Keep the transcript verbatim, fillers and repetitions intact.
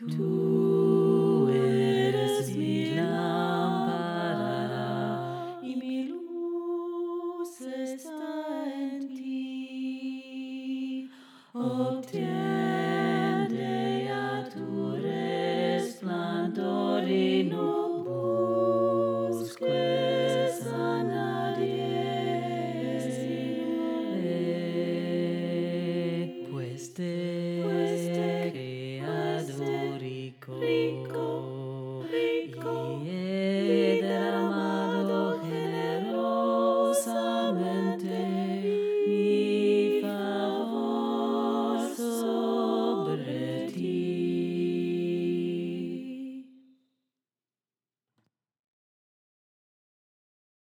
Tu eres mi lámpara y mi luz está en ti. Oh,